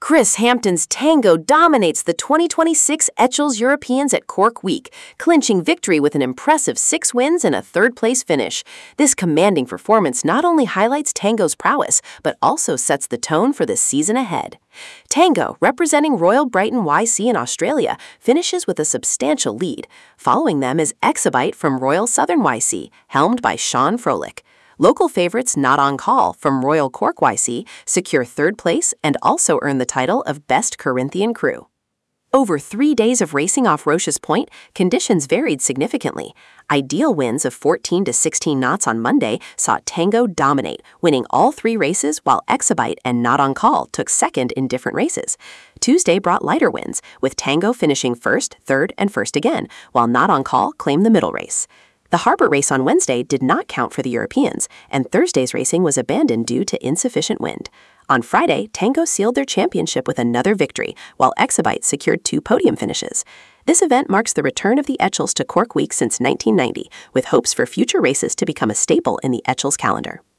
Chris Hampton's Tango dominates the 2026 Etchells Europeans at Cork Week, clinching victory with an impressive 6 wins and a third-place finish. This commanding performance not only highlights Tango's prowess, but also sets the tone for the season ahead. Tango, representing Royal Brighton YC in Australia, finishes with a substantial lead. Following them is Exabyte from Royal Southern YC, helmed by Sean Froelich. Local favorites Not On Call from Royal Cork YC secure third place and also earn the title of Best Corinthian Crew. Over 3 days of racing off Roche's Point, conditions varied significantly. Ideal winds of 14 to 16 knots on Monday saw Tango dominate, winning all 3 races, while Exabyte and Not On Call took second in different races. Tuesday brought lighter winds, with Tango finishing first, third, and first again, while Not On Call claimed the middle race. The Harbour race on Wednesday did not count for the Europeans, and Thursday's racing was abandoned due to insufficient wind. On Friday, Tango sealed their championship with another victory, while Exabyte secured 2 podium finishes. This event marks the return of the Etchells to Cork Week since 1990, with hopes for future races to become a staple in the Etchells calendar.